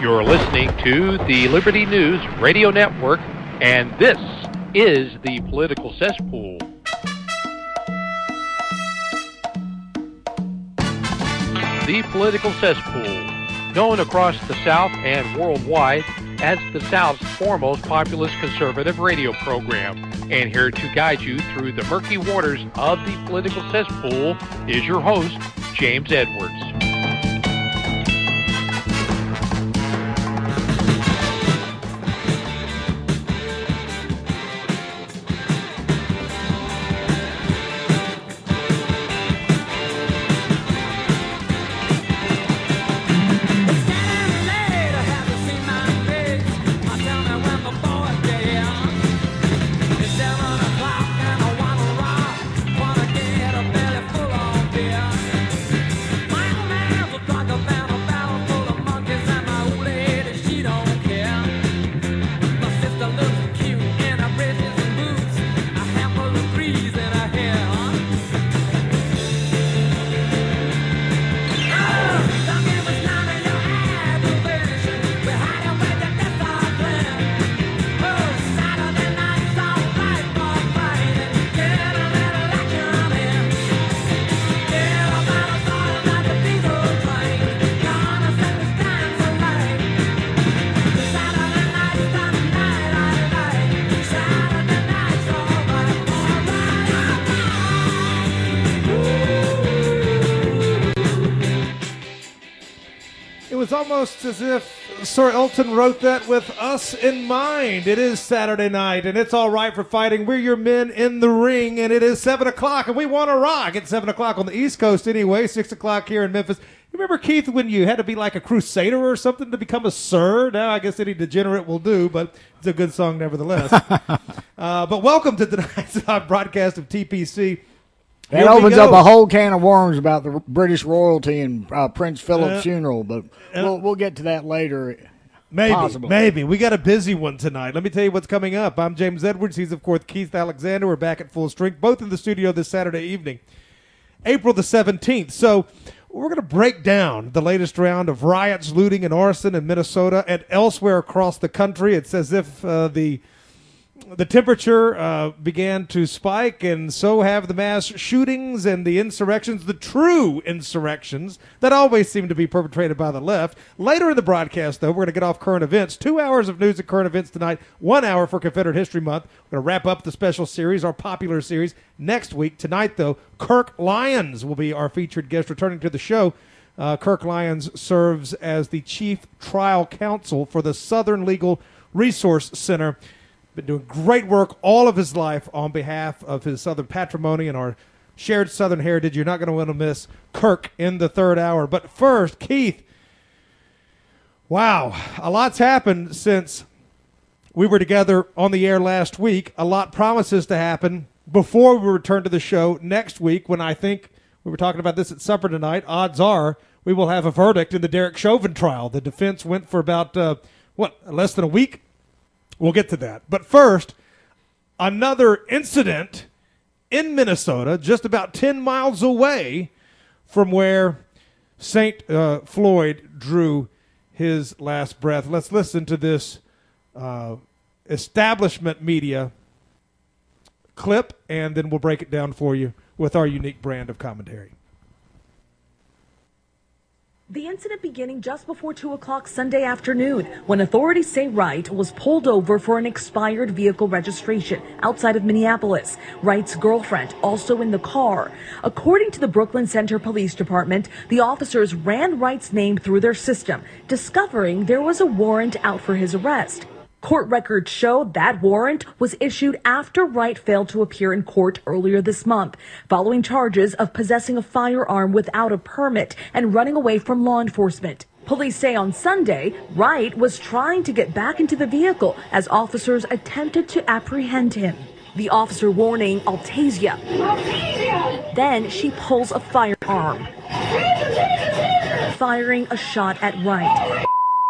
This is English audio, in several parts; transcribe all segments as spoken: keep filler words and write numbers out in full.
You're listening to the Liberty News Radio Network, and this is the Political Cesspool. The Political Cesspool, known across the South and worldwide as the South's foremost populist conservative radio program. And here to guide you through the murky waters of the Political Cesspool is your host, James Edwards. Almost as if Sir Elton wrote that with us in mind. It is Saturday night, and it's all right for fighting. We're your men in the ring, and it is seven o'clock, and we want to rock. It's seven o'clock on the East Coast anyway, six o'clock here in Memphis. You remember, Keith, when you had to be like a crusader or something to become a sir? Now I guess any degenerate will do, but it's a good song nevertheless. uh, but welcome to tonight's broadcast of T P C. That opens up a whole can of worms about the British royalty and uh, Prince Philip's uh, funeral, but uh, we'll we'll get to that later. Maybe, possibly. maybe. We got a busy one tonight. Let me tell you what's coming up. I'm James Edwards. He's, of course, Keith Alexander. We're back at full strength, both in the studio this Saturday evening, April the seventeenth. So we're going to break down the latest round of riots, looting, and arson in Minnesota and elsewhere across the country. It's as if uh, the... The temperature uh, began to spike, and so have the mass shootings and the insurrections, the true insurrections that always seem to be perpetrated by the left. Later in the broadcast, though, we're going to get off current events. Two hours of news and current events tonight, one hour for Confederate History Month. We're going to wrap up the special series, our popular series, next week. Tonight, though, Kirk Lyons will be our featured guest returning to the show. Uh, Kirk Lyons serves as the chief trial counsel for the Southern Legal Resource Center. Been doing great work all of his life on behalf of his Southern patrimony and our shared Southern heritage. You're not going to want to miss Kirk in the third hour. But first, Keith, wow, a lot's happened since we were together on the air last week. A lot promises to happen before we return to the show next week, when I think we were talking about this at supper tonight. Odds are we will have a verdict in the Derek Chauvin trial. The defense went for about, uh, what, less than a week? We'll get to that. But first, another incident in Minnesota, just about ten miles away from where Saint Uh, Floyd drew his last breath. Let's listen to this uh, establishment media clip, and then we'll break it down for you with our unique brand of commentary. The incident beginning just before two o'clock Sunday afternoon, when authorities say Wright was pulled over for an expired vehicle registration outside of Minneapolis. Wright's girlfriend also in the car. According to the Brooklyn Center Police Department, the officers ran Wright's name through their system, discovering there was a warrant out for his arrest. Court records show that warrant was issued after Wright failed to appear in court earlier this month, following charges of possessing a firearm without a permit and running away from law enforcement. Police say on Sunday, Wright was trying to get back into the vehicle as officers attempted to apprehend him. The officer warning Altasia. Altasia! Then she pulls a firearm, firing a shot at Wright.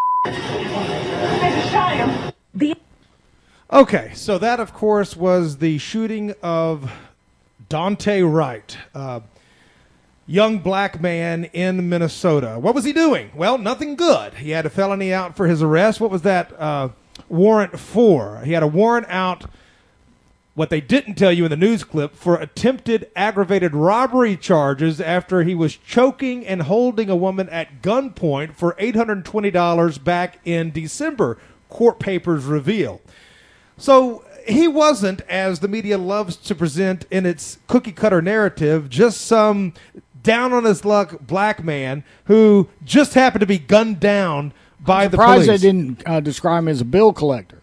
The Okay, so that, of course, was the shooting of Daunte Wright. Uh, young black man in Minnesota. What was he doing? Well, nothing good. He had a felony out for his arrest. What was that uh, warrant for? He had a warrant out, what they didn't tell you in the news clip, for attempted aggravated robbery charges after he was choking and holding a woman at gunpoint for eight hundred twenty dollars back in December, court papers reveal. So he wasn't, as the media loves to present in its cookie-cutter narrative, just some down-on-his-luck black man who just happened to be gunned down by the police. I'm surprised they didn't uh, describe him as a bill collector.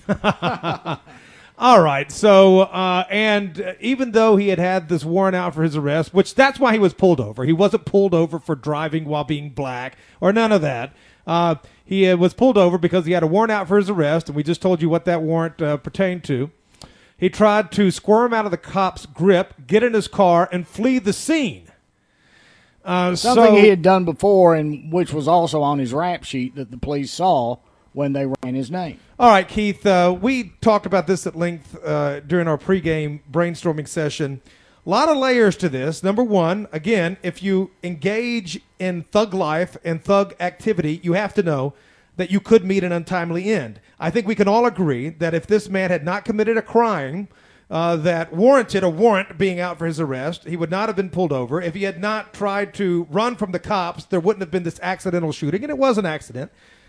All right, so, uh, and uh, even though he had had this warrant out for his arrest, which that's why he was pulled over. He wasn't pulled over for driving while being black or none of that. Uh, he uh, was pulled over because he had a warrant out for his arrest, and we just told you what that warrant uh, pertained to. He tried to squirm out of the cop's grip, get in his car, and flee the scene. Uh, Something so, he had done before, and which was also on his rap sheet that the police saw when they ran his name. All right, Keith, uh, we talked about this at length uh, during our pregame brainstorming session. A lot of layers to this. Number one, again, if you engage in thug life and thug activity, you have to know that you could meet an untimely end. I think we can all agree that if this man had not committed a crime uh, that warranted a warrant being out for his arrest, he would not have been pulled over. If he had not tried to run from the cops, there wouldn't have been this accidental shooting, and it was an accident.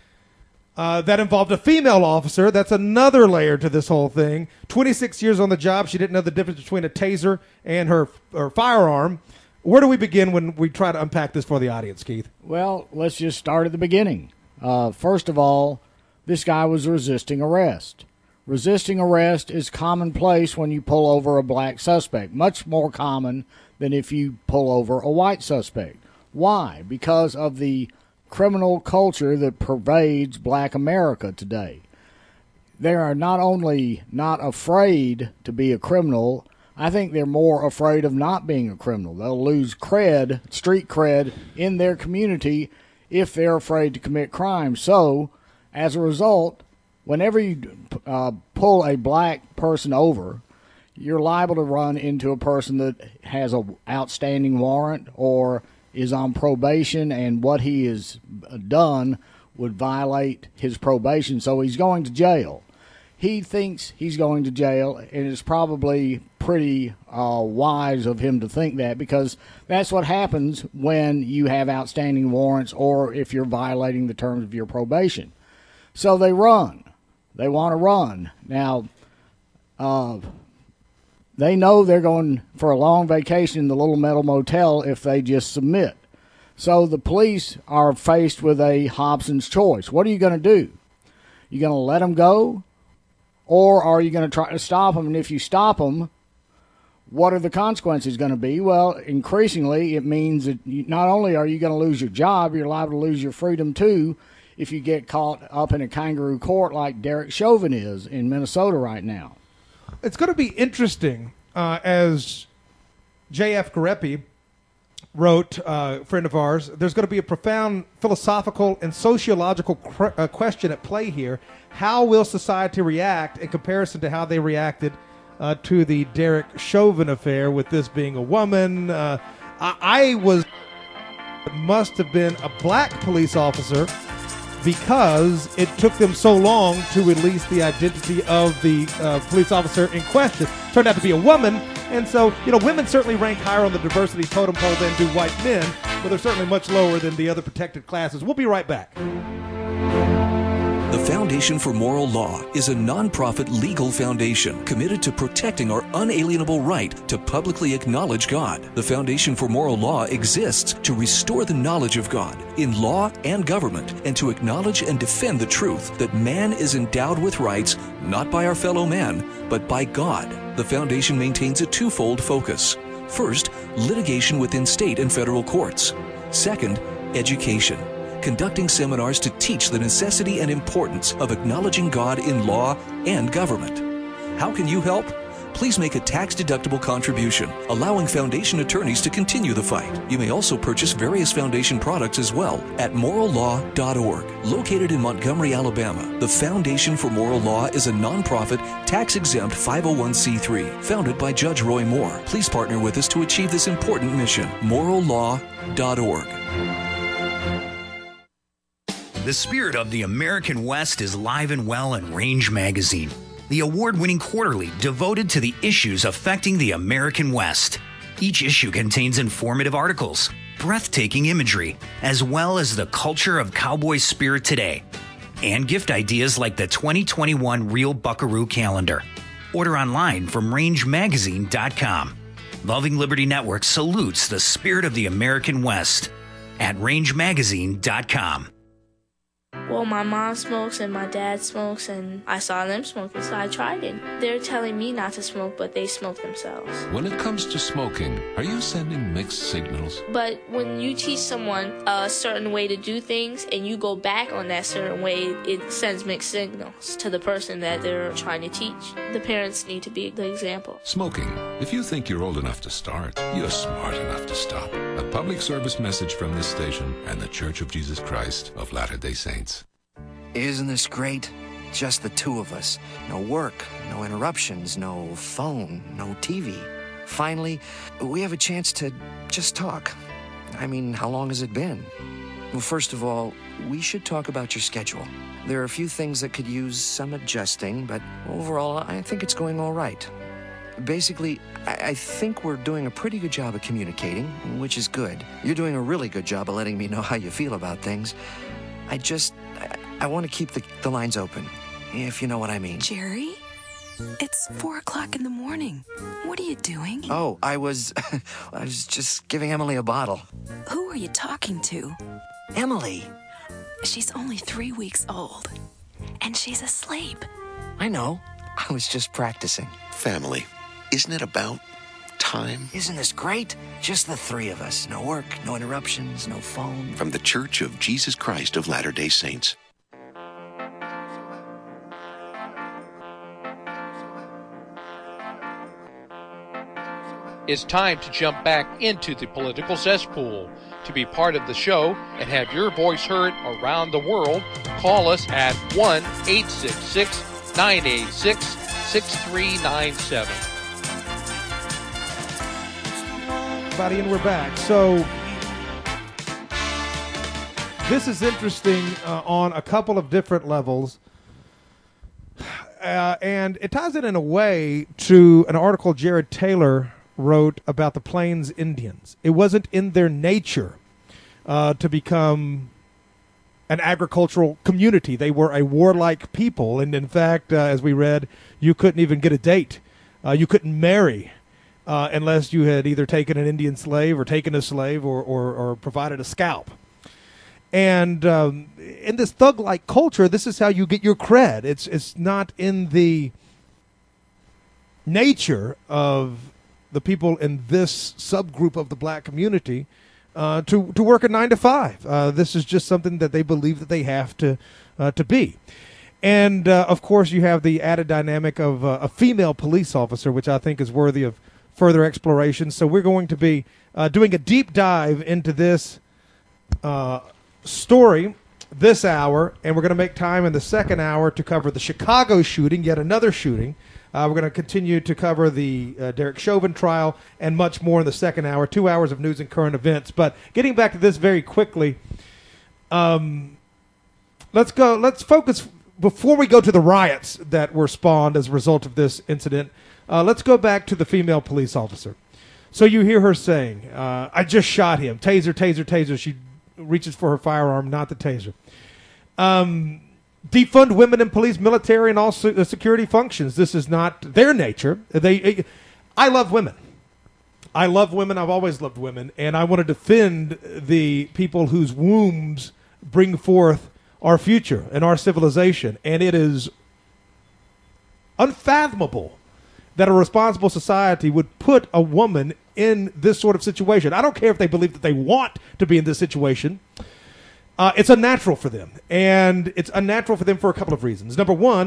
Uh, that involved a female officer. That's another layer to this whole thing. twenty-six years on the job. She didn't know the difference between a taser and her, her firearm. Where do we begin when we try to unpack this for the audience, Keith? Well, let's just start at the beginning. Uh, first of all, this guy was resisting arrest. Resisting arrest is commonplace when you pull over a black suspect, much more common than if you pull over a white suspect. Why? Because of the criminal culture that pervades black America today. They are not only not afraid to be a criminal, I think they're more afraid of not being a criminal. They'll lose cred, street cred, in their community if they're afraid to commit crime. So, as a result, whenever you uh, pull a black person over, you're liable to run into a person that has an outstanding warrant or is on probation, and what he has done would violate his probation, so he's going to jail. He thinks he's going to jail, and it's probably pretty uh, wise of him to think that, because that's what happens when you have outstanding warrants or if you're violating the terms of your probation. So they run. They want to run. Now, uh, they know they're going for a long vacation in the Little Metal Motel if they just submit. So the police are faced with a Hobson's choice. What are you going to do? You going to let them go? Or are you going to try to stop them? And if you stop them, what are the consequences going to be? Well, increasingly, it means that you, not only are you going to lose your job, you're liable to lose your freedom too if you get caught up in a kangaroo court like Derek Chauvin is in Minnesota right now. It's going to be interesting, uh, as J F Garepi wrote, uh, a friend of ours, there's going to be a profound philosophical and sociological cr- uh, question at play here. How will society react in comparison to how they reacted uh, to the Derek Chauvin affair, with this being a woman? Uh, I, I was, must have been a black police officer, because it took them so long to release the identity of the uh, police officer in question. Turned out to be a woman, and so, you know, women certainly rank higher on the diversity totem pole than do white men, but they're certainly much lower than the other protected classes. We'll be right back. The Foundation for Moral Law is a nonprofit legal foundation committed to protecting our unalienable right to publicly acknowledge God. The Foundation for Moral Law exists to restore the knowledge of God in law and government, and to acknowledge and defend the truth that man is endowed with rights not by our fellow man, but by God. The foundation maintains a twofold focus. First, litigation within state and federal courts. Second, education, conducting seminars to teach the necessity and importance of acknowledging God in law and government. How can you help? please make a tax-deductible contribution, allowing Foundation attorneys to continue the fight. You may also purchase various Foundation products as well at moral law dot org. Located in Montgomery, Alabama, the Foundation for Moral Law is a nonprofit, tax-exempt five oh one c three, founded by Judge Roy Moore. Please partner with us to achieve this important mission. moral law dot org. The spirit of the American West is live and well in Range Magazine, the award-winning quarterly devoted to the issues affecting the American West. Each issue contains informative articles, breathtaking imagery, as well as the culture of cowboy spirit today, and gift ideas like the twenty twenty-one Real Buckaroo calendar. Order online from range magazine dot com. Loving Liberty Network salutes the spirit of the American West at range magazine dot com. Well, my mom smokes and my dad smokes, and I saw them smoking, so I tried it. They're telling me not to smoke, but they smoke themselves. When it comes to smoking, are you sending mixed signals? But when you teach someone a certain way to do things and you go back on that certain way, it sends mixed signals to the person that they're trying to teach. The parents need to be the example. Smoking. If you think you're old enough to start, you're smart enough to stop. A public service message from this station and the Church of Jesus Christ of Latter-day Saints. Isn't this great? Just the two of us. No work, no interruptions, no phone, no T V. Finally, we have a chance to just talk. I mean, how long has it been? Well, first of all, we should talk about your schedule. There are a few things that could use some adjusting, but overall, I think it's going all right. Basically, I, I think we're doing a pretty good job of communicating, which is good. You're doing a really good job of letting me know how you feel about things. I just, I, I want to keep the, the lines open, if you know what I mean. Jerry? It's four o'clock in the morning. What are you doing? Oh, I was, I was just giving Emily a bottle. Who are you talking to? Emily. She's only three weeks old, and she's asleep. I know. I was just practicing. Family. Isn't it about time? Isn't this great? Just the three of us. No work, no interruptions, no phone. From the Church of Jesus Christ of Latter-day Saints. It's time to jump back into the political cesspool. To be part of the show and have your voice heard around the world, call us at one eight six six, nine eight six, six three nine seven. Everybody, and we're back. So this is interesting uh, on a couple of different levels. Uh, and it ties in in a way to an article Jared Taylor wrote about the Plains Indians. It wasn't in their nature uh, to become an agricultural community. They were a warlike people. And in fact, uh, as we read, you couldn't even get a date. Uh, you couldn't marry uh, unless you had either taken an Indian slave or taken a slave or, or, or provided a scalp. And um, in this thug-like culture, this is how you get your cred. It's it's not in the nature of the people in this subgroup of the black community uh, to to work a nine to five. Uh, this is just something that they believe that they have to uh, to be. And uh, of course, you have the added dynamic of uh, a female police officer, which I think is worthy of further exploration. So we're going to be uh, doing a deep dive into this Uh, story this hour, and we're going to make time in the second hour to cover the Chicago shooting, yet another shooting. Uh, we're going to continue to cover the uh, Derek Chauvin trial and much more in the second hour, two hours of news and current events. But getting back to this very quickly, um, let's go. Let's focus, before we go to the riots that were spawned as a result of this incident, uh, let's go back to the female police officer. So you hear her saying, uh, I just shot him. Taser, taser, taser. She reaches for her firearm, not the taser. Um, defund women in police, military, and all se- security functions. This is not their nature. They, I love women. I love women. I've always loved women, and I want to defend the people whose wombs bring forth our future and our civilization. And it is unfathomable that a responsible society would put a woman in this sort of situation. I don't care if they believe that they want to be in this situation. Uh, it's unnatural for them. And it's unnatural for them for a couple of reasons. Number one,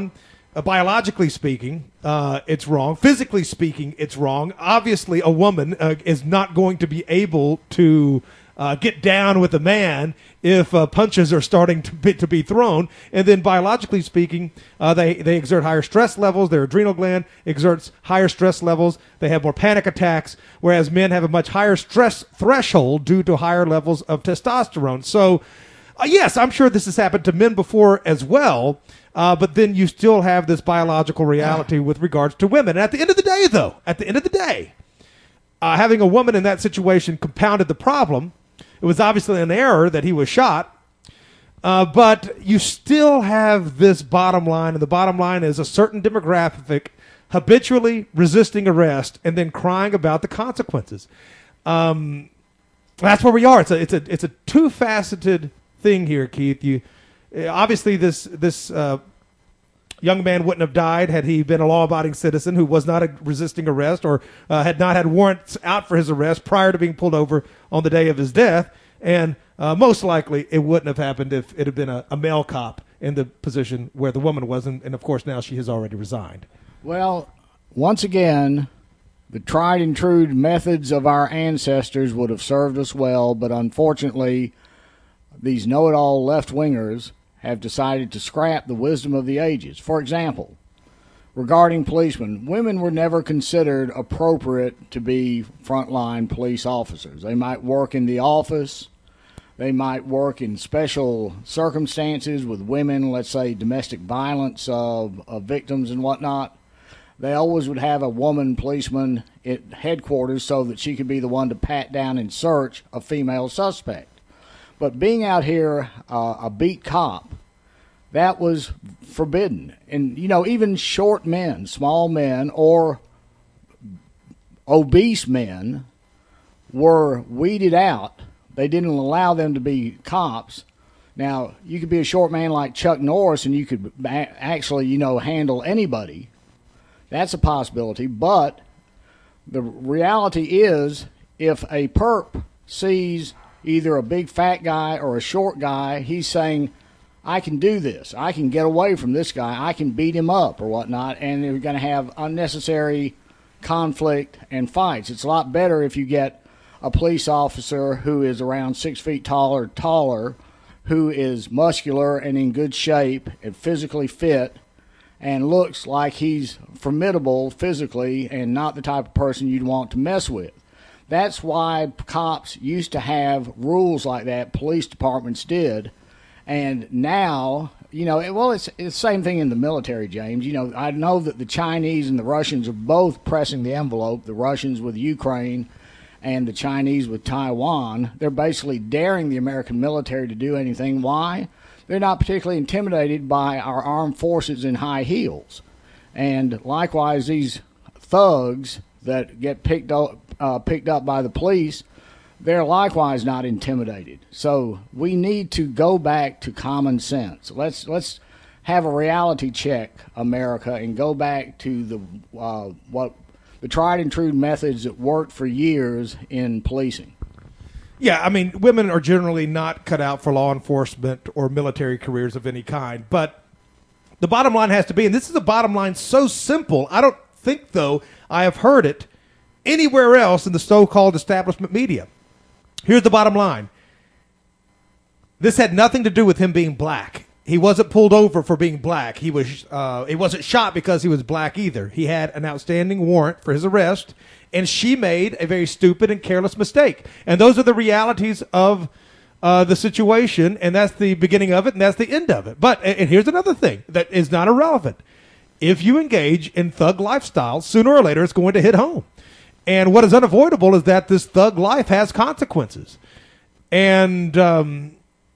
uh, biologically speaking, uh, it's wrong. Physically speaking, it's wrong. Obviously, a woman uh, is not going to be able to uh, get down with a man if uh, punches are starting to be, to be thrown. And then biologically speaking, uh, they, they exert higher stress levels. Their adrenal gland exerts higher stress levels. They have more panic attacks, whereas men have a much higher stress threshold due to higher levels of testosterone. So, uh, yes, I'm sure this has happened to men before as well, uh, but then you still have this biological reality with regards to women. And at the end of the day, though, at the end of the day, uh, having a woman in that situation compounded the problem. It was obviously an error that he was shot, uh, but you still have this bottom line, and the bottom line is a certain demographic habitually resisting arrest and then crying about the consequences. Um, that's where we are. It's a it's a it's a two-faceted thing here, Keith. You obviously this this uh, young man wouldn't have died had he been a law-abiding citizen who was not a resisting arrest or uh, had not had warrants out for his arrest prior to being pulled over on the day of his death. And uh, most likely it wouldn't have happened if it had been a, a male cop in the position where the woman was. And, and, of course, now she has already resigned. Well, once again, the tried and true methods of our ancestors would have served us well, but unfortunately, these know-it-all left-wingers have decided to scrap the wisdom of the ages. For example, regarding policemen, women were never considered appropriate to be frontline police officers. They might work in the office. They might work in special circumstances with women, let's say domestic violence of, of victims and whatnot. They always would have a woman policeman at headquarters so that she could be the one to pat down and search a female suspect. But being out here uh, a beat cop, that was forbidden. And, you know, even short men, small men, or obese men were weeded out. They didn't allow them to be cops. Now, you could be a short man like Chuck Norris and you could actually, you know, handle anybody. That's a possibility. But the reality is if a perp sees either a big fat guy or a short guy, he's saying, I can do this. I can get away from this guy. I can beat him up or whatnot, and they're going to have unnecessary conflict and fights. It's a lot better if you get a police officer who is around six feet tall or taller, who is muscular and in good shape and physically fit and looks like he's formidable physically and not the type of person you'd want to mess with. That's why cops used to have rules like that, police departments did. And now, you know, well, it's, it's the same thing in the military, James. You know, I know that the Chinese and the Russians are both pressing the envelope, the Russians with Ukraine and the Chinese with Taiwan. They're basically daring the American military to do anything. Why? They're not particularly intimidated by our armed forces in high heels. And likewise, these thugs that get picked up, uh, picked up by the police, they're likewise not intimidated. So we need to go back to common sense. Let's let's have a reality check, America, and go back to the uh, what the tried and true methods that worked for years in policing. Yeah, I mean, women are generally not cut out for law enforcement or military careers of any kind. But the bottom line has to be, and this is a bottom line so simple, I don't think, though, I have heard it anywhere else in the so-called establishment media. Here's the bottom line. This had nothing to do with him being black. He wasn't pulled over for being black. He was. Uh, he wasn't shot because he was black either. He had an outstanding warrant for his arrest, and she made a very stupid and careless mistake. And those are the realities of uh, the situation, and that's the beginning of it, and that's the end of it. But, and here's another thing that is not irrelevant. If you engage in thug lifestyle, sooner or later it's going to hit home. And what is unavoidable is that this thug life has consequences. And, um,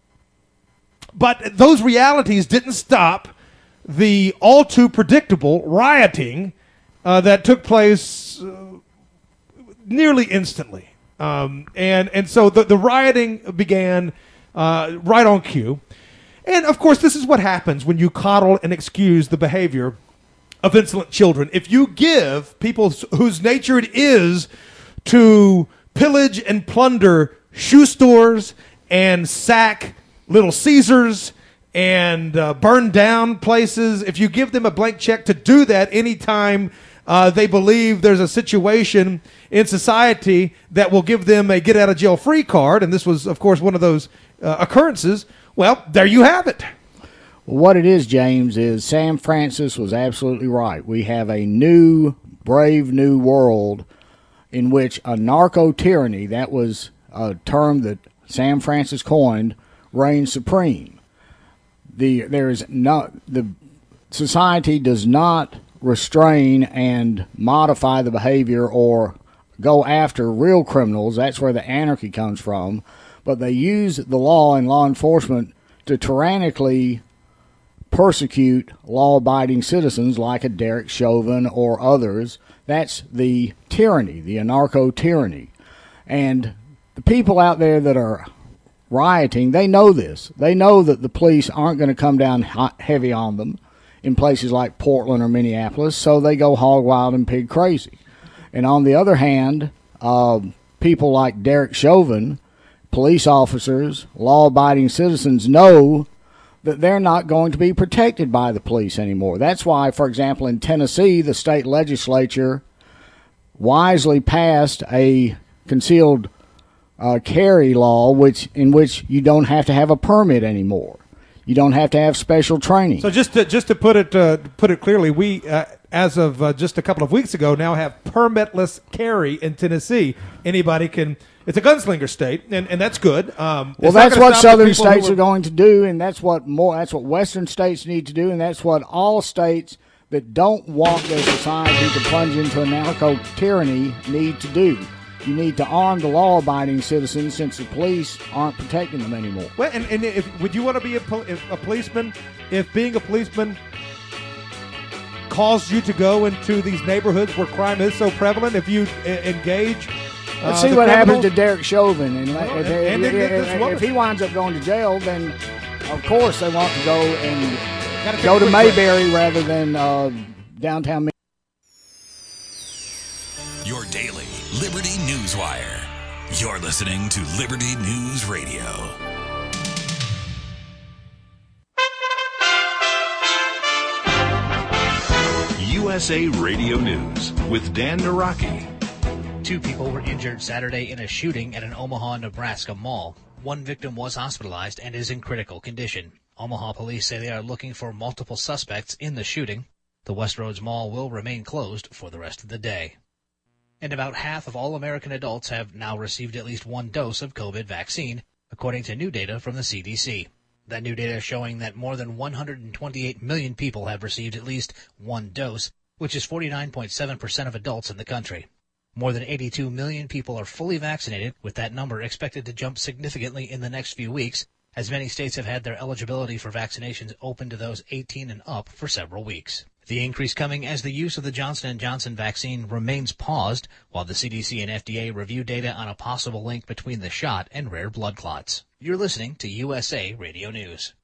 but those realities didn't stop the all too predictable rioting uh, that took place uh, nearly instantly. Um, and, and so the, the rioting began uh, right on cue. And, of course, this is what happens when you coddle and excuse the behavior of insolent children. If you give people whose nature it is to pillage and plunder shoe stores and sack Little Caesars and uh, burn down places, if you give them a blank check to do that anytime uh, they believe there's a situation in society that will give them a get-out-of-jail-free card, and this was, of course, one of those uh, occurrences, well, there you have it. What it is, James, is Sam Francis was absolutely right. We have a new, brave new world in which a narco-tyranny, that was a term that Sam Francis coined, reigns supreme. The there is no the society does not restrain and modify the behavior or go after real criminals. That's where the anarchy comes from. But they use the law and law enforcement to tyrannically persecute law-abiding citizens like a Derek Chauvin or others. That's the tyranny, the anarcho-tyranny. And the people out there that are rioting, they know this. They know that the police aren't going to come down hot, heavy on them in places like Portland or Minneapolis, so they go hog wild and pig crazy. And on the other hand, uh, people like Derek Chauvin, police officers, law-abiding citizens know that they're not going to be protected by the police anymore. That's why, for example, in Tennessee, the state legislature wisely passed a concealed uh, carry law, which in which you don't have to have a permit anymore. You don't have to have special training. So just to, just to put it uh, put it clearly, we, uh, as of uh, just a couple of weeks ago, now have permitless carry in Tennessee. Anybody can. It's a gunslinger state, and, and that's good. Um, well, that's what southern states are going to do, and that's what more. That's what western states need to do, and that's what all states that don't want their society to plunge into a narco tyranny need to do. You need to arm the law-abiding citizens, since the police aren't protecting them anymore. Well, and, and if, would you want to be a, if a policeman if being a policeman caused you to go into these neighborhoods where crime is so prevalent? If you uh, engage. Let's uh, see what criminals? happens to Derek Chauvin. And, well, if, and, and, if, and if, if he winds up going to jail, then of course they want to go and go to Mayberry break. rather than uh, downtown. Your daily Liberty News Wire. You're listening to Liberty News Radio. U S A Radio News with Dan Naraki. Two people were injured Saturday in a shooting at an Omaha, Nebraska mall. One victim was hospitalized and is in critical condition. Omaha police say they are looking for multiple suspects in the shooting. The Westroads Mall will remain closed for the rest of the day. And about half of all American adults have now received at least one dose of COVID vaccine, according to new data from the C D C. That new data showing that more than one hundred twenty-eight million people have received at least one dose, which is forty-nine point seven percent of adults in the country. More than eighty-two million people are fully vaccinated, with that number expected to jump significantly in the next few weeks, as many states have had their eligibility for vaccinations open to those eighteen and up for several weeks. The increase coming as the use of the Johnson and Johnson vaccine remains paused, while the C D C and F D A review data on a possible link between the shot and rare blood clots. You're listening to U S A Radio News.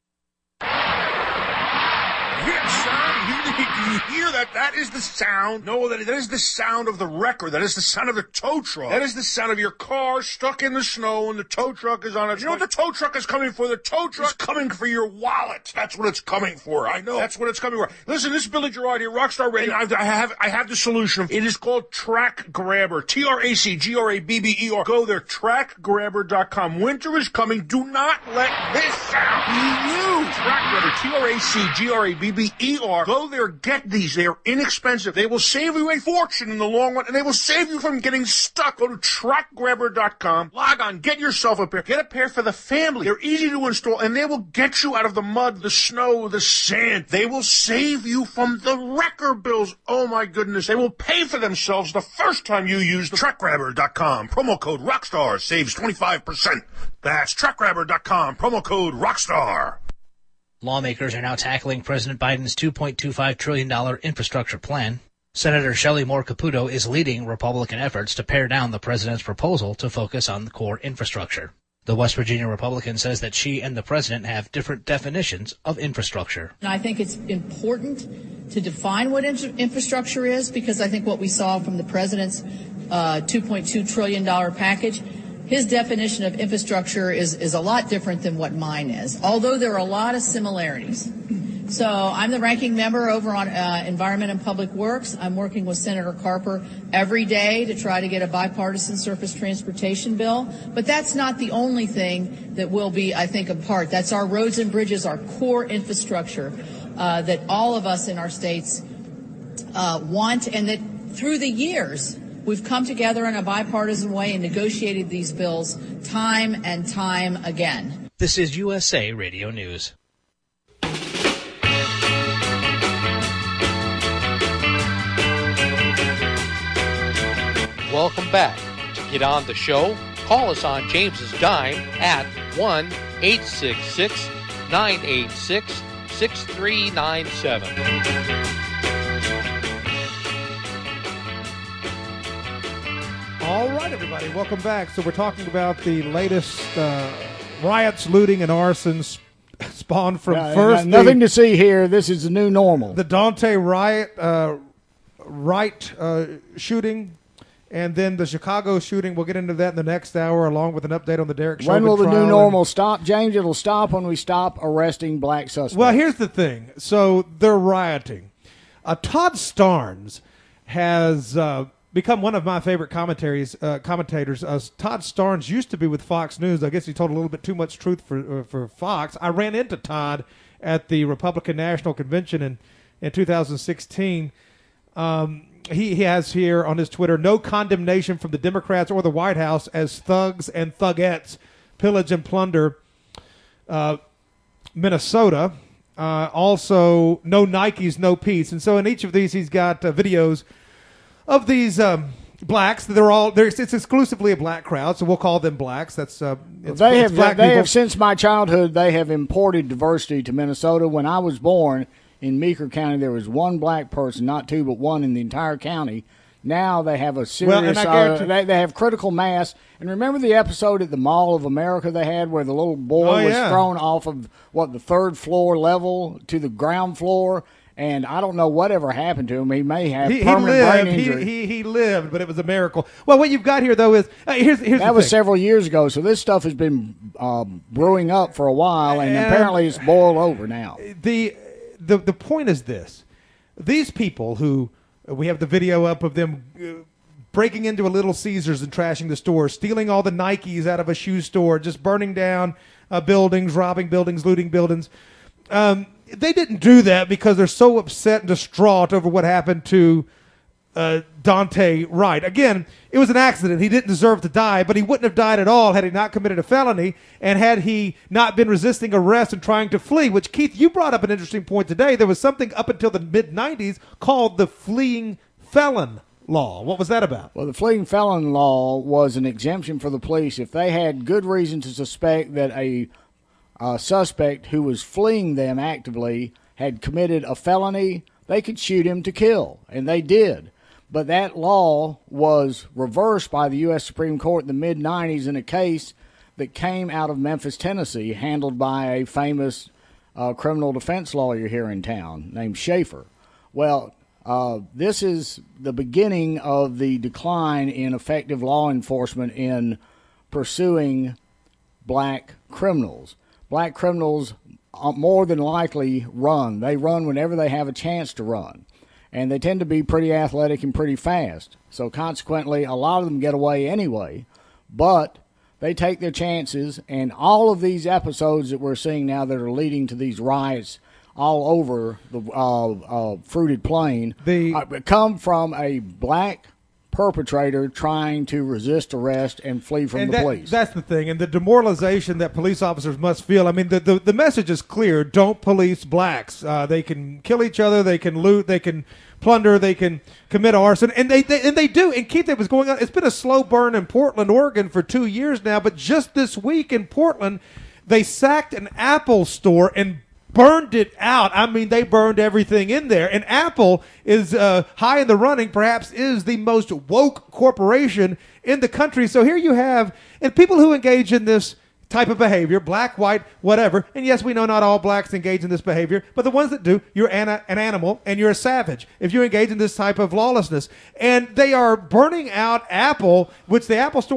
Yes, sir. Do you hear that? That is the sound. No, that, that is the sound of the wrecker. That is the sound of the tow truck. That is the sound of your car stuck in the snow and the tow truck is on it. You know what the tow truck is coming for? The tow truck is coming for your wallet. That's what it's coming for. I know. That's what it's coming for. Listen, this is Billy Gerard here, Rockstar Radio. I, I have I have the solution. It is called Track Grabber. T R A C G R A B B E R. Go there, track grabber dot com. Winter is coming. Do not let this sound you. Track Grabber. T R A C G R A B B E R. Go there, get these. They are inexpensive. They will save you a fortune in the long run, and they will save you from getting stuck. Go to track grabber dot com. Log on. Get yourself a pair. Get a pair for the family. They're easy to install, and they will get you out of the mud, the snow, the sand. They will save you from the wrecker bills. Oh, my goodness. They will pay for themselves the first time you use the track grabber dot com. Promo code ROCKSTAR saves twenty-five percent. That's track grabber dot com. Promo code ROCKSTAR. Lawmakers are now tackling President Biden's two point two five trillion dollars infrastructure plan. Senator Shelley Moore Caputo is leading Republican efforts to pare down the president's proposal to focus on the core infrastructure. The West Virginia Republican says that she and the president have different definitions of infrastructure. And I think it's important to define what in- infrastructure is, because I think what we saw from the president's uh, two point two trillion dollars package his definition of infrastructure is, is a lot different than what mine is, although there are a lot of similarities. So I'm the ranking member over on uh, Environment and Public Works. I'm working with Senator Carper every day to try to get a bipartisan surface transportation bill. But that's not the only thing that will be, I think, a part. That's our roads and bridges, our core infrastructure uh, that all of us in our states uh, want, and that through the years we've come together in a bipartisan way and negotiated these bills time and time again. This is U S A Radio News. Welcome back. To get on the show, call us on James's Dime at one eight six six, nine eight six, six three nine seven. All right, everybody, welcome back. So we're talking about the latest uh, riots, looting, and arsons spawned from Yeah, first nothing the, to see here. This is the new normal. The Dante riot, uh, right uh, shooting. And then the Chicago shooting, we'll get into that in the next hour, along with an update on the Derek Chauvin When will the trial. new normal stop, James? It'll stop when we stop arresting black suspects. Well, here's the thing. So they're rioting. Uh, Todd Starnes has uh, become one of my favorite commentaries, uh, commentators. Uh, Todd Starnes used to be with Fox News. I guess he told a little bit too much truth for uh, for Fox. I ran into Todd at the Republican National Convention in, in two thousand sixteen. Um He, he has here on his Twitter, no condemnation from the Democrats or the White House as thugs and thugettes pillage and plunder uh, Minnesota. Uh, also, no Nikes, no peace. And so in each of these, he's got uh, videos of these um, blacks. They're all they're, it's exclusively a black crowd, so we'll call them blacks. That's uh, it's, they it's have black they people. have since my childhood. They have imported diversity to Minnesota. When I was born in Meeker County, there was one black person, not two, but one in the entire county. Now they have a serious, Well, and I uh, guarantee- they, they have critical mass. And remember the episode at the Mall of America they had where the little boy Oh, was yeah. thrown off of, what, the third floor level to the ground floor? And I don't know whatever happened to him. He may have He, he permanent lived. brain He, injury. he he lived, but it was a miracle. Well, what you've got here, though, is uh, here's here's that the was thing. several years ago, so this stuff has been uh, brewing up for a while, and, And- apparently it's boiled over now. the the the point is this: these people who we have the video up of them uh, breaking into a Little Caesars and trashing the store, stealing all the Nikes out of a shoe store, just burning down uh, buildings, robbing buildings, looting buildings. Um, they didn't do that because they're so upset and distraught over what happened to uh, Dante Wright. Again, it was an accident. He didn't deserve to die, but he wouldn't have died at all had he not committed a felony and had he not been resisting arrest and trying to flee, which, Keith, you brought up an interesting point today. There was something up until the mid nineties called the fleeing felon law. What was that about? Well, the fleeing felon law was an exemption for the police. If they had good reason to suspect that a uh, suspect who was fleeing them actively had committed a felony, they could shoot him to kill, and they did. But that law was reversed by the U S Supreme Court in the mid nineties in a case that came out of Memphis, Tennessee, handled by a famous uh, criminal defense lawyer here in town named Schaefer. Well, uh, this is the beginning of the decline in effective law enforcement in pursuing black criminals. Black criminals uh, more than likely run. They run whenever they have a chance to run. And they tend to be pretty athletic and pretty fast. So consequently, a lot of them get away anyway. But they take their chances, and all of these episodes that we're seeing now that are leading to these riots all over the uh, uh, Fruited Plain The- uh, come from a black perpetrator trying to resist arrest and flee from and the that, police. That's the thing, and the demoralization that police officers must feel. I mean, the the, the message is clear: don't police blacks. Uh, they can kill each other, they can loot, they can plunder, they can commit arson, and they, they and they do. And Keith, it was going on. It's been a slow burn in Portland, Oregon, for two years now. But just this week in Portland, they sacked an Apple store and burned it out. I mean, they burned everything in there. And Apple is uh, high in the running, perhaps is the most woke corporation in the country. So here you have, and people who engage in this type of behavior, black, white, whatever, and yes, we know not all blacks engage in this behavior, but the ones that do, you're an, an animal and you're a savage if you engage in this type of lawlessness. And they are burning out Apple, which the Apple Store in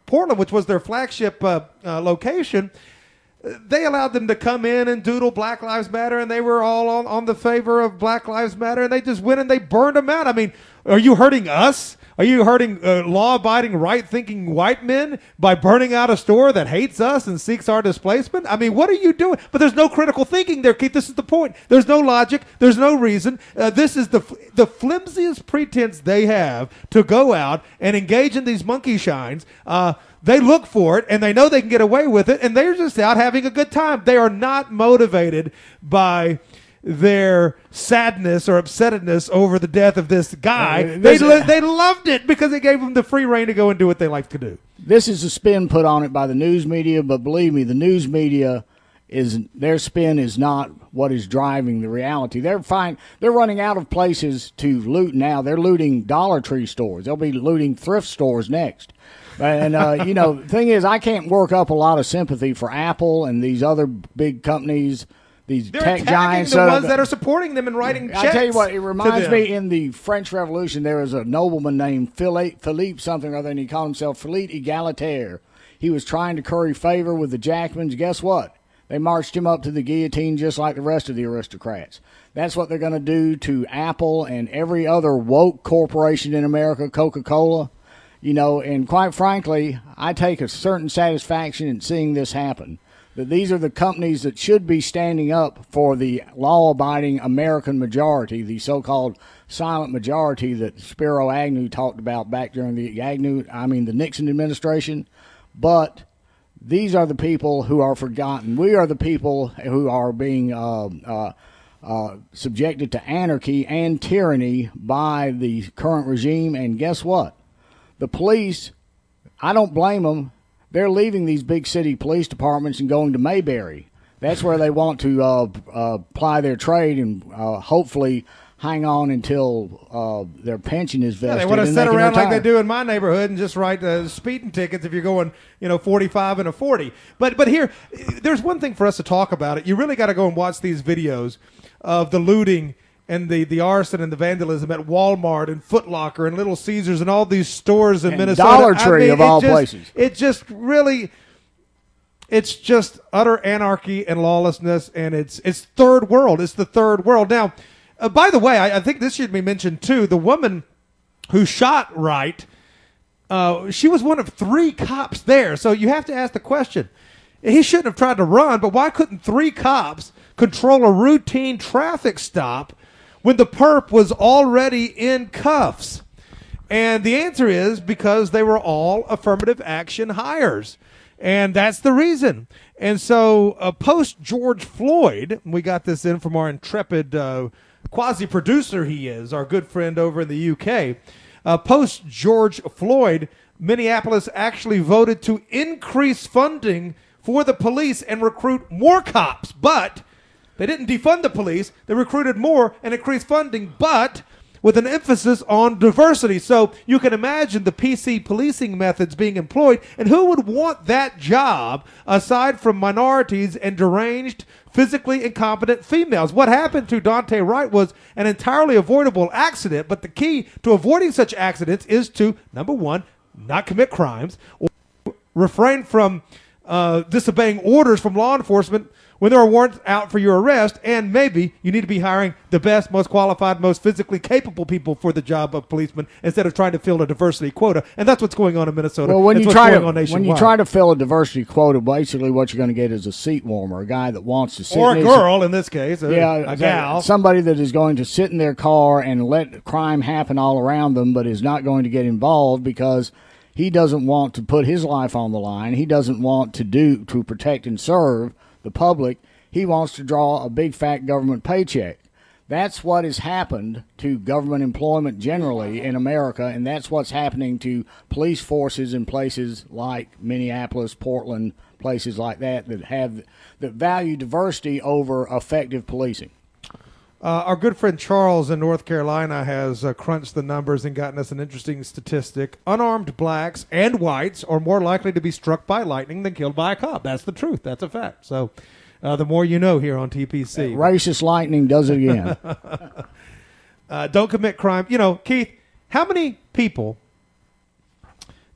Portland, which was their flagship uh, uh, location, they allowed them to come in and doodle Black Lives Matter, and they were all on, on the favor of Black Lives Matter, and they just went and they burned them out. I mean, are you hurting us? Are you hurting uh, law-abiding, right-thinking white men by burning out a store that hates us and seeks our displacement? I mean, what are you doing? But there's no critical thinking there, Keith. This is the point. There's no logic. There's no reason. Uh, this is the the flimsiest pretense they have to go out and engage in these monkey shines. Uh, they look for it, and they know they can get away with it, and they're just out having a good time. They are not motivated by their sadness or upsetness over the death of this guy. Uh, this they lo- they loved it because it gave them the free reign to go and do what they like to do. This is a spin put on it by the news media, but believe me, the news media is their spin is not what is driving the reality. They're fine. They're running out of places to loot now. They're looting Dollar Tree stores. They'll be looting thrift stores next. And, uh, you know, the thing is, I can't work up a lot of sympathy for Apple and these other big companies. These They're tech giants, the ones that are supporting them and writing checks. I tell you what, it reminds me in the French Revolution, there was a nobleman named Philippe, Philippe something or other, and he called himself Philippe Egalitaire. He was trying to curry favor with the Jackmans. Guess what? They marched him up to the guillotine just like the rest of the aristocrats. That's what they're going to do to Apple and every other woke corporation in America, Coca-Cola. You know, and quite frankly, I take a certain satisfaction in seeing this happen. That these are the companies that should be standing up for the law-abiding American majority, the so-called silent majority that Spiro Agnew talked about back during the Agnew, I mean the Nixon administration. But these are the people who are forgotten. We are the people who are being uh, uh, uh, subjected to anarchy and tyranny by the current regime. And guess what? The police, I don't blame them. They're leaving these big city police departments and going to Mayberry. That's where they want to uh, uh, ply their trade and uh, hopefully hang on until uh, their pension is vested. Yeah, they want to sit they around retire. like they do in my neighborhood and just write uh, speeding tickets if you're going, you know, forty-five and a forty. But but here, there's one thing for us to talk about it. You really got to go and watch these videos of the looting and the, the arson and the vandalism at Walmart and Foot Locker and Little Caesars and all these stores in and Minnesota. Dollar Tree, I mean, of all just, places. It just really, it's just utter anarchy and lawlessness, and it's it's third world. It's the third world. Now, uh, by the way, I, I think this should be mentioned too. The woman who shot Wright, uh, she was one of three cops there. So you have to ask the question. He shouldn't have tried to run, but why couldn't three cops control a routine traffic stop when the perp was already in cuffs? And the answer is because they were all affirmative action hires. And that's the reason. And so uh, post George Floyd, we got this in from our intrepid uh, quasi-producer he is, our good friend over in the U K. Uh, post George Floyd, Minneapolis actually voted to increase funding for the police and recruit more cops. But they didn't defund the police. They recruited more and increased funding, but with an emphasis on diversity. So you can imagine the P C policing methods being employed. And who would want that job aside from minorities and deranged, physically incompetent females? What happened to Daunte Wright was an entirely avoidable accident. But the key to avoiding such accidents is to, number one, not commit crimes, or refrain from uh, disobeying orders from law enforcement when there are warrants out for your arrest, and maybe you need to be hiring the best, most qualified, most physically capable people for the job of policeman instead of trying to fill a diversity quota. And that's what's going on in Minnesota. Well, when that's you what's try going to on nationwide. when you try to fill a diversity quota, basically what you're going to get is a seat warmer, a guy that wants to sit or in a his, girl in this case, a, yeah, a gal, somebody that is going to sit in their car and let crime happen all around them, but is not going to get involved because he doesn't want to put his life on the line. He doesn't want to do to protect and serve the public. He wants to draw a big fat government paycheck. That's what has happened to government employment generally in America, and that's what's happening to police forces in places like Minneapolis, Portland, places like that that have that value diversity over effective policing. Uh, our good friend Charles in North Carolina has uh, crunched the numbers and gotten us an interesting statistic. Unarmed blacks and whites are more likely to be struck by lightning than killed by a cop. That's the truth. That's a fact. So uh, the more you know here on T P C. Racist lightning does it again. uh, don't commit crime. You know, Keith, how many people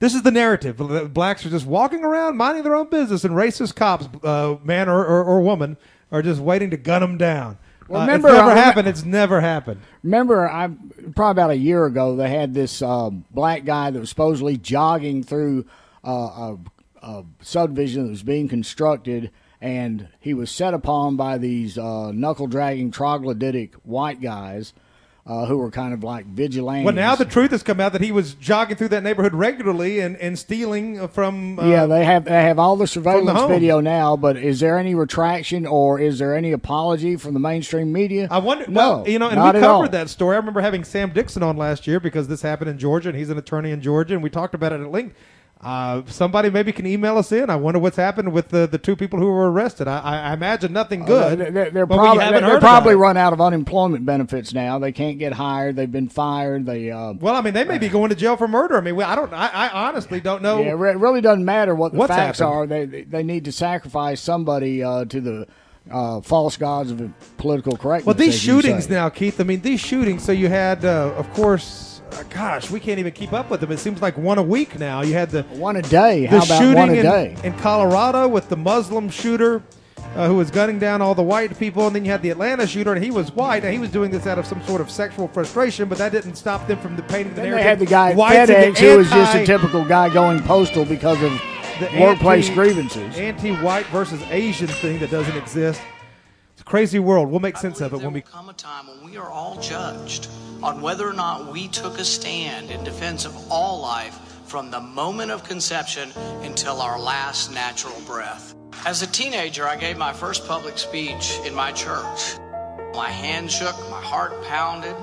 This is the narrative. Blacks are just walking around, minding their own business, and racist cops, uh, man or, or, or woman, are just waiting to gun them down. Well, uh, remember, it's never I, happened. It's never happened. Remember, I probably about a year ago, they had this uh, black guy that was supposedly jogging through uh, a, a subdivision that was being constructed, and he was set upon by these uh, knuckle-dragging, troglodytic white guys uh, who were kind of like vigilantes. Well, now the truth has come out that he was jogging through that neighborhood regularly and, and stealing from. Uh, yeah, they have they have all the surveillance the video now. But is there any retraction or is there any apology from the mainstream media? I wonder. No, well, you know, and not we at covered all. that story. I remember having Sam Dixon on last year because this happened in Georgia, and he's an attorney in Georgia, and we talked about it at length. Uh, somebody maybe can email us in. I wonder what's happened with the, the two people who were arrested. I, I, I imagine nothing good. Uh, they're they're, but we probably, haven't they're heard probably about it. run out of unemployment benefits now. They can't get hired. They've been fired. They uh, Well, I mean, they may be going to jail for murder. I mean, we, I don't. I, I honestly don't know. yeah, it re- really doesn't matter what the What's facts happened? are. They they they need to sacrifice somebody uh, to the uh, false gods of political correctness. Well, these as you shootings say. now, Keith. I mean, these shootings. So you had, uh, of course. Uh, gosh, we can't even keep up with them. It seems like one a week now. You had the one a day. The How about shooting one a in, day? in Colorado with the Muslim shooter uh, who was gunning down all the white people, and then you had the Atlanta shooter, and he was white, and he was doing this out of some sort of sexual frustration, but that didn't stop them from the painting the Then narrative. they had the guy at Whites are the FedEx who was just a anti- typical guy going postal because of the workplace anti- grievances. Anti-white versus Asian thing that doesn't exist. It's a crazy world. We'll make sense of it when we. Come a time when we are all judged on whether or not we took a stand in defense of all life from the moment of conception until our last natural breath. As a teenager, I gave my first public speech in my church. My hand shook, my heart pounded.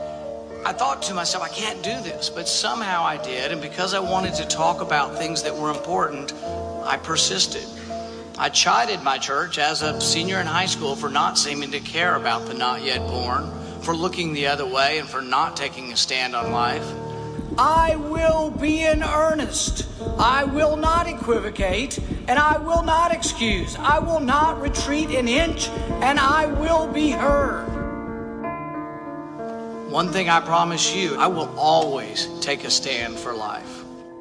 I thought to myself, I can't do this, but somehow I did, and because I wanted to talk about things that were important, I persisted. I chided my church as a senior in high school for not seeming to care about the not yet born, for looking the other way, and for not taking a stand on life. I will be in earnest. I will not equivocate, and I will not excuse. I will not retreat an inch, and I will be heard. One thing I promise you, I will always take a stand for life.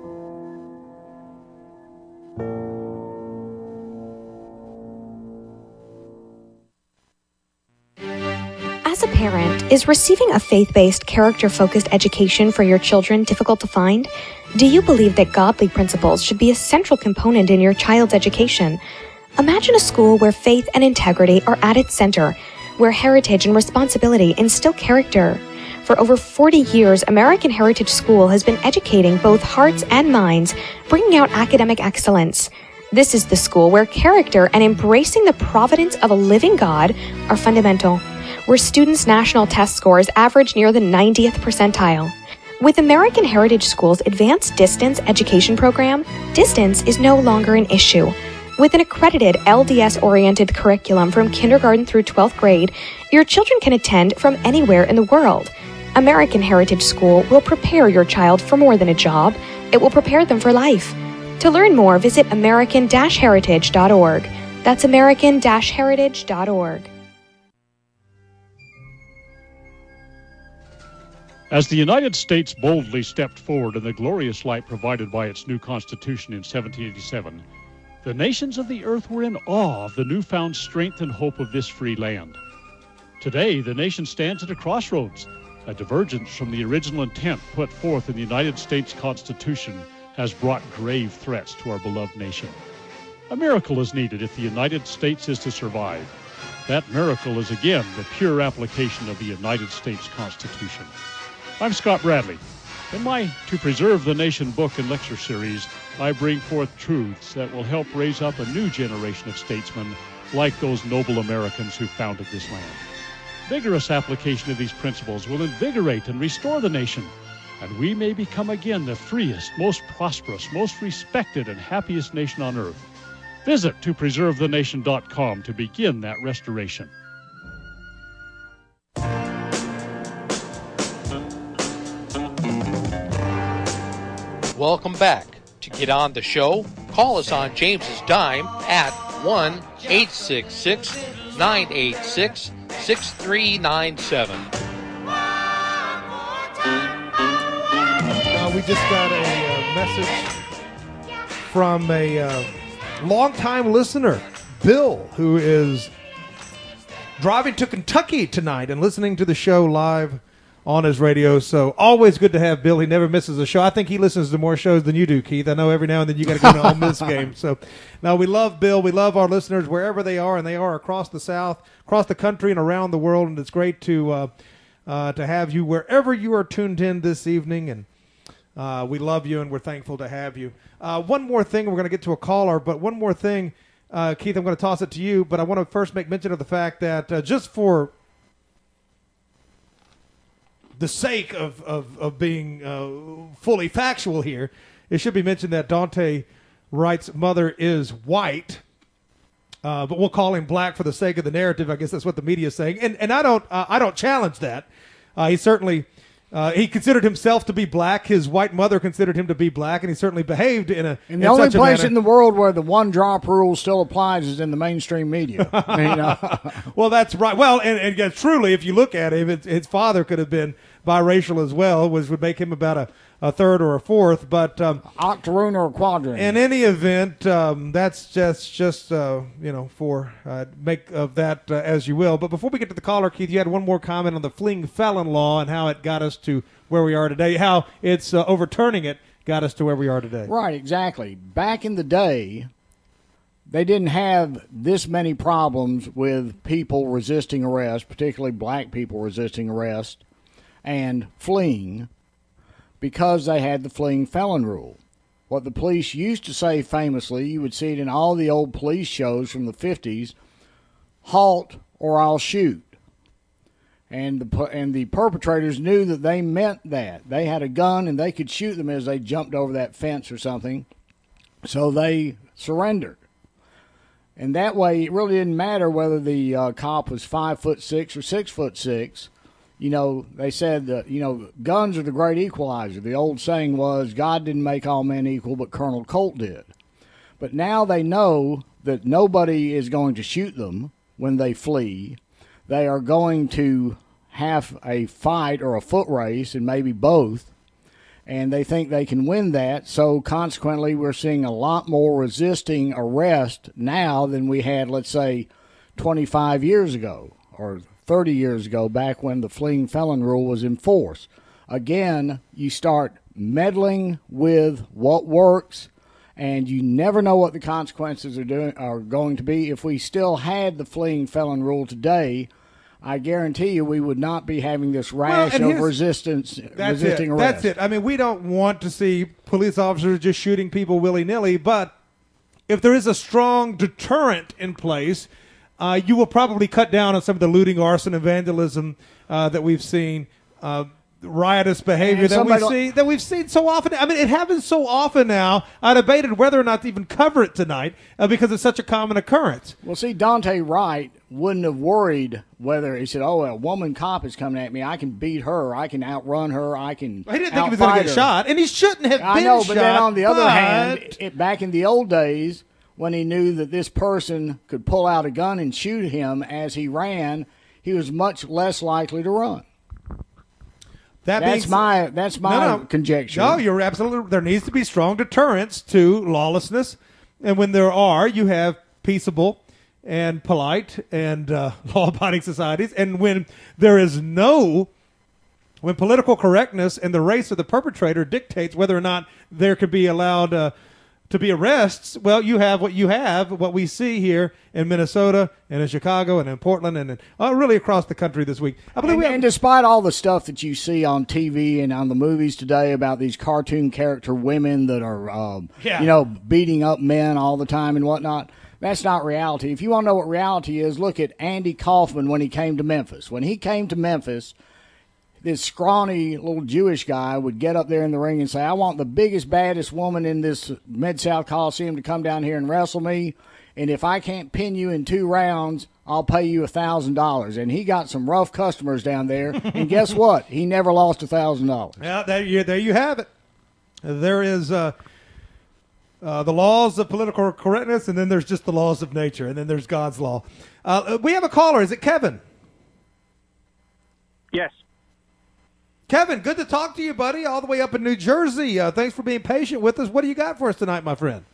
As a parent, is receiving a faith-based, character-focused education for your children difficult to find? Do you believe that godly principles should be a central component in your child's education? Imagine a school where faith and integrity are at its center, where heritage and responsibility instill character. For over forty years, American Heritage School has been educating both hearts and minds, bringing out academic excellence. This is the school where character and embracing the providence of a living God are fundamental, where students' national test scores average near the ninetieth percentile. With American Heritage School's Advanced Distance Education Program, distance is no longer an issue. With an accredited L D S-oriented curriculum from kindergarten through twelfth grade, your children can attend from anywhere in the world. American Heritage School will prepare your child for more than a job. It will prepare them for life. To learn more, visit american dash heritage dot org. That's american dash heritage dot org. As the United States boldly stepped forward in the glorious light provided by its new Constitution in seventeen eighty-seven, the nations of the earth were in awe of the newfound strength and hope of this free land. Today, the nation stands at a crossroads. A divergence from the original intent put forth in the United States Constitution has brought grave threats to our beloved nation. A miracle is needed if the United States is to survive. That miracle is again the pure application of the United States Constitution. I'm Scott Bradley. In my To Preserve the Nation book and lecture series, I bring forth truths that will help raise up a new generation of statesmen like those noble Americans who founded this land. Vigorous application of these principles will invigorate and restore the nation, and we may become again the freest, most prosperous, most respected, and happiest nation on earth. Visit to preserve the nation dot com to begin that restoration. Welcome back. To get on the show, call us on James's dime at one eight six six, nine eight six, six three nine seven. Uh, we just got a uh, message from a uh, longtime listener, Bill, who is driving to Kentucky tonight and listening to the show live on his radio. So always good to have Bill. He never misses a show. I think he listens to more shows than you do, Keith. I know every now and then you got to go to an Ole Miss game. So now we love Bill. We love our listeners wherever they are, and they are across the South, across the country, and around the world. And it's great to uh, uh, to have you wherever you are tuned in this evening. And uh, we love you, and we're thankful to have you. Uh, one more thing. We're going to get to a caller, but one more thing. Uh, Keith, I'm going to toss it to you, but I want to first make mention of the fact that uh, just for the sake of, of, of being uh, fully factual here, it should be mentioned that Daunte Wright's mother is white, uh, but we'll call him black for the sake of the narrative. I guess that's what the media is saying, and and I don't uh, I don't challenge that. Uh, he certainly. Uh, he considered himself to be black. His white mother considered him to be black, and he certainly behaved in a. And the in only such a place manner. in the world where the one drop rule still applies is in the mainstream media. you know? Well, that's right. Well, and, and yeah, truly, if you look at him, it's, his father could have been biracial as well, which would make him about a, a third or a fourth. But um, octoroon or a quadroon. In any event, um, that's just just uh, you know for uh, make of that uh, as you will. But before we get to the caller, Keith, you had one more comment on the fleeing felon law and how it got us to where we are today. How it's uh, overturning it got us to where we are today. Right, exactly. Back in the day, they didn't have this many problems with people resisting arrest, particularly black people resisting arrest and fleeing, because they had the fleeing felon rule. What the police used to say famously, you would see it in all the old police shows from the fifties, halt or I'll shoot. And the, and the perpetrators knew that they meant that. They had a gun and they could shoot them as they jumped over that fence or something. So they surrendered. And that way, it really didn't matter whether the uh, cop was five foot six or six foot six. You know, they said that, you know, guns are the great equalizer. The old saying was, God didn't make all men equal, but Colonel Colt did. But now they know that nobody is going to shoot them when they flee. They are going to have a fight or a foot race, and maybe both, and they think they can win that. So consequently, we're seeing a lot more resisting arrest now than we had, let's say, twenty-five years ago or thirty years ago, back when the fleeing felon rule was in force. Again, you start meddling with what works, and you never know what the consequences are doing are going to be. If we still had the fleeing felon rule today, I guarantee you we would not be having this rash well, of resistance, that's resisting it. arrest. That's it. I mean, we don't want to see police officers just shooting people willy-nilly, but if there is a strong deterrent in place, uh, you will probably cut down on some of the looting, arson, and vandalism uh, that we've seen, uh, riotous behavior that we've seen that we've seen so often. I mean, it happens so often now. I debated whether or not to even cover it tonight uh, because it's such a common occurrence. Well, see, Daunte Wright wouldn't have worried whether he said, "Oh, a woman cop is coming at me. I can beat her. I can outrun her. I can." He didn't think he was going to get her. shot, and he shouldn't have I been know, shot. but then on the other but... hand, it, back in the old days, when he knew that this person could pull out a gun and shoot him as he ran, he was much less likely to run. That that's being, my that's my no, no, conjecture. No, you're absolutely. There needs to be strong deterrence to lawlessness, and when there are, you have peaceable and polite and uh, law-abiding societies. And when there is no, when political correctness and the race of the perpetrator dictates whether or not there could be allowed uh, to be arrests, well, you have what you have, what we see here in Minnesota and in Chicago and in Portland and in, uh, really across the country this week. I believe and, we have, and despite all the stuff that you see on T V and on the movies today about these cartoon character women that are, um, yeah. you know, beating up men all the time and whatnot, that's not reality. If you want to know what reality is, look at Andy Kaufman when he came to Memphis. When he came to Memphis, this scrawny little Jewish guy would get up there in the ring and say, I want the biggest, baddest woman in this Mid-South Coliseum to come down here and wrestle me, and if I can't pin you in two rounds, I'll pay you one thousand dollars. And he got some rough customers down there, and guess what? He never lost one thousand dollars. Yeah, there you, there you have it. There is uh, uh, the laws of political correctness, and then there's just the laws of nature, and then there's God's law. Uh, we have a caller. Is it Kevin? Yes. Kevin, good to talk to you, buddy, all the way up in New Jersey. Uh, thanks for being patient with us. What do you got for us tonight, my friend?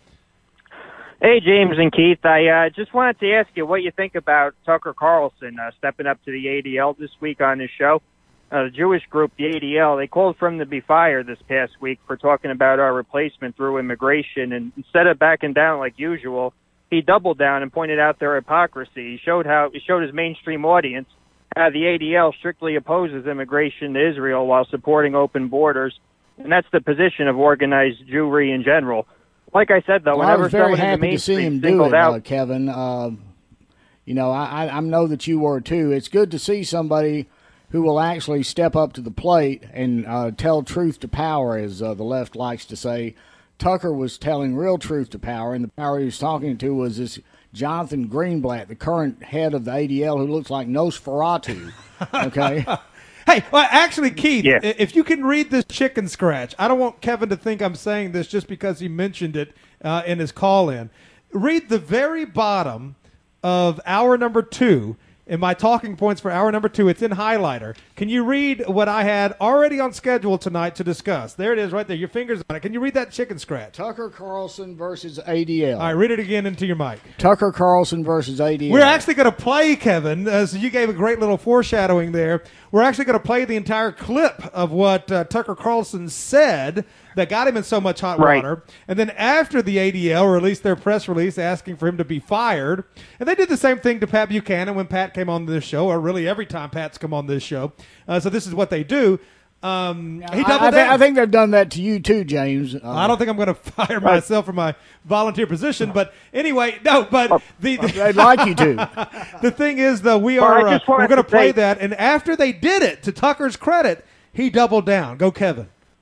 Hey, James and Keith. I uh, just wanted to ask you what you think about Tucker Carlson uh, stepping up to the A D L this week on his show. Uh, the Jewish group, the A D L, they called for him to be fired this past week for talking about our replacement through immigration. And instead of backing down like usual, he doubled down and pointed out their hypocrisy. He showed how he showed his mainstream audience how the A D L strictly opposes immigration to Israel while supporting open borders, and that's the position of organized Jewry in general. Like I said, though, well, whenever I was very someone in the happy to see mainstream him do singled it, out, uh, Kevin. Uh, you know, I, I know that you were too. It's good to see somebody who will actually step up to the plate and uh, tell truth to power, as uh, the left likes to say. Tucker was telling real truth to power, and the power he was talking to was this Jonathan Greenblatt, the current head of the A D L, who looks like Nosferatu. Okay. Hey, well, actually, Keith, yeah. if you can read this chicken scratch, I don't want Kevin to think I'm saying this just because he mentioned it uh, in his call-in. Read the very bottom of hour number two. In my talking points for hour number two, it's in highlighter. Can you read what I had already on schedule tonight to discuss? There it is right there. Your finger's on it. Can you read that chicken scratch? Tucker Carlson versus A D L. All right, read it again into your mic. Tucker Carlson versus A D L. We're actually going to play, Kevin, as you gave a great little foreshadowing there. We're actually going to play the entire clip of what uh, Tucker Carlson said that got him in so much hot right. water. And then after the A D L released their press release asking for him to be fired, and they did the same thing to Pat Buchanan when Pat came on this show, or really every time Pat's come on this show. Uh, so this is what they do. Um, he doubled I, I, th- down. I think they've done that to you too, James. Uh, I don't think I'm going to fire myself from my volunteer position, but anyway, no. But the, the they'd like you to. The thing is, though, we Well, are I uh, just we're wanted going to to play say- that, and after they did it, to Tucker's credit, he doubled down. Go, Kevin.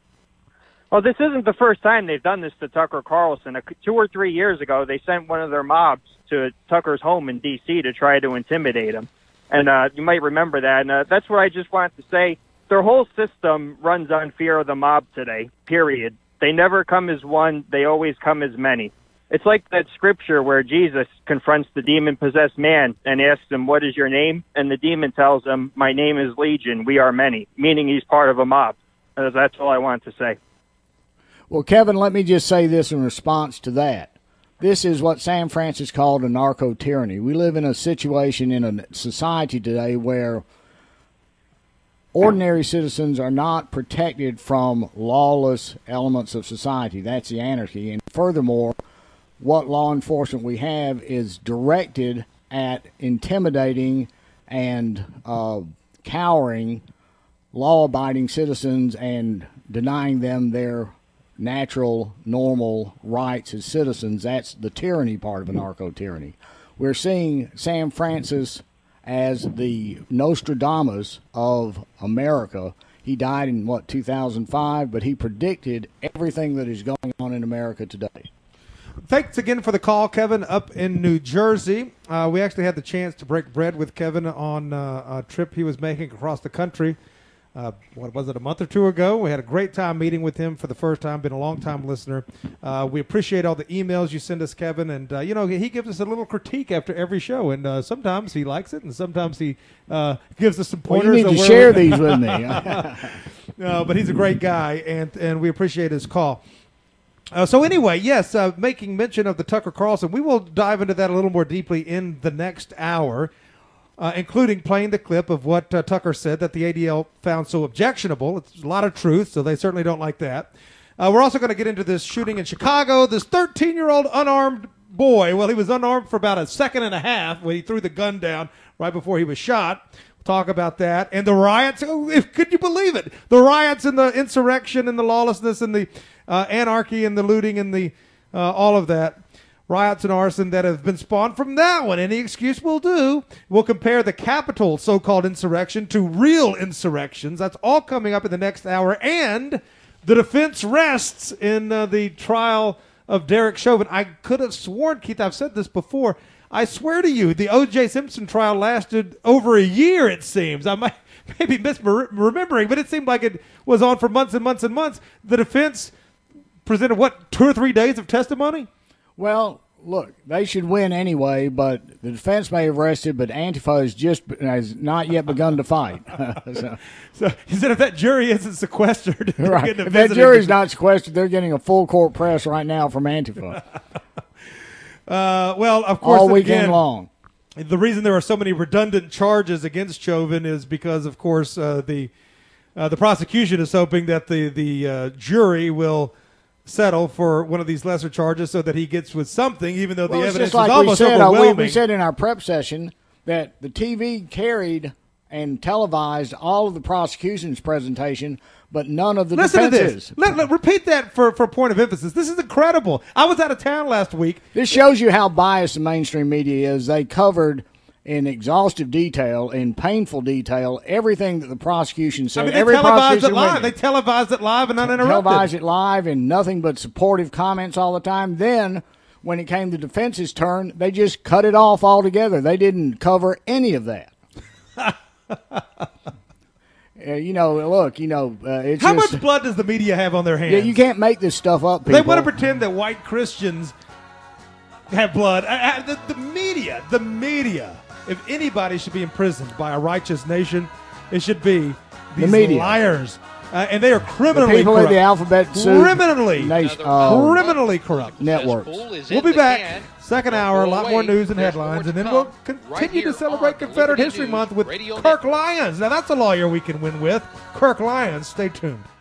Well, this isn't the first time they've done this to Tucker Carlson. Two or three years ago, they sent one of their mobs to Tucker's home in D C to try to intimidate him. And uh, you might remember that. And uh, that's what I just wanted to say. Their whole system runs on fear of the mob today, period. They never come as one. They always come as many. It's like that scripture where Jesus confronts the demon-possessed man and asks him, what is your name? And the demon tells him, my name is Legion. We are many, meaning he's part of a mob. Uh, that's all I want to say. Well, Kevin, let me just say this in response to that. This is what Sam Francis called a narco-tyranny. We live in a situation in a society today where ordinary citizens are not protected from lawless elements of society. That's the anarchy. And furthermore, what law enforcement we have is directed at intimidating and uh, cowering law-abiding citizens and denying them their natural, normal rights as citizens. That's the tyranny part of a narco-tyranny. We're seeing Sam Francis as the Nostradamus of America. He died in, what, two thousand five, but he predicted everything that is going on in America today. Thanks again for the call, Kevin, up in New Jersey. Uh, we actually had the chance to break bread with Kevin on uh, a trip he was making across the country. Uh, what was it, a month or two ago? We had a great time meeting with him for the first time, been a long-time listener. Uh, we appreciate all the emails you send us, Kevin, and, uh, you know, he gives us a little critique after every show, and uh, sometimes he likes it, and sometimes he uh, gives us some pointers. Well, you need to share these with me. No, but he's a great guy, and, and we appreciate his call. Uh, so anyway, yes, uh, making mention of the Tucker Carlson, we will dive into that a little more deeply in the next hour. Uh, including playing the clip of what uh, Tucker said that the A D L found so objectionable. It's a lot of truth, so they certainly don't like that. Uh, we're also going to get into this shooting in Chicago. This thirteen-year-old unarmed boy, well, he was unarmed for about a second and a half when he threw the gun down right before he was shot. We'll talk about that. And the riots, oh, if, could you believe it? The riots and the insurrection and the lawlessness and the uh, anarchy and the looting and the uh, all of that. Riots and arson that have been spawned from that one. Any excuse will do. We'll compare the Capitol so-called insurrection to real insurrections. That's all coming up in the next hour. And the defense rests in uh, the trial of Derek Chauvin. I could have sworn, Keith, I've said this before. I swear to you, the O J Simpson trial lasted over a year, it seems. I might maybe misremembering, but it seemed like it was on for months and months and months. The defense presented, what, two or three days of testimony? Well, Look, they should win anyway, but the defense may have rested, but Antifa has just has not yet begun to fight. so, so he said if that jury isn't sequestered, right. if that jury's not sequestered, they're getting a full court press right now from Antifa. uh, well, of course, all weekend again, long. The reason there are so many redundant charges against Chauvin is because, of course, uh, the uh, the prosecution is hoping that the the uh, jury will settle for one of these lesser charges so that he gets with something, even though well, the it's evidence just like is almost we said, overwhelming. Uh, we, we said in our prep session that the T V carried and televised all of the prosecution's presentation, but none of the Listen defenses. to this. Let, let, repeat that for, for a point of emphasis. This is incredible. I was out of town last week. This shows you how biased the mainstream media is. They covered in exhaustive detail, in painful detail, everything that the prosecution said. I mean, they Every televised it prosecution live. witness. They televised it live and uninterrupted. Televised it live and nothing but supportive comments all the time. Then, when it came to defense's turn, they just cut it off altogether. They didn't cover any of that. Uh, you know, look, you know, uh, it's how just, much blood does the media have on their hands? Yeah, you can't make this stuff up. People. They want to pretend that white Christians have blood. I, I, the, the media, the media. If anybody should be imprisoned by a righteous nation, it should be these the media. liars, uh, and they are criminally the people corrupt. in the alphabet soup criminally, nation, uh, criminally corrupt networks. We'll be back. Second hour, a lot more news and headlines, and then we'll continue to celebrate Confederate History Month with Kirk Lyons. Now, that's a lawyer we can win with. Kirk Lyons. Stay tuned.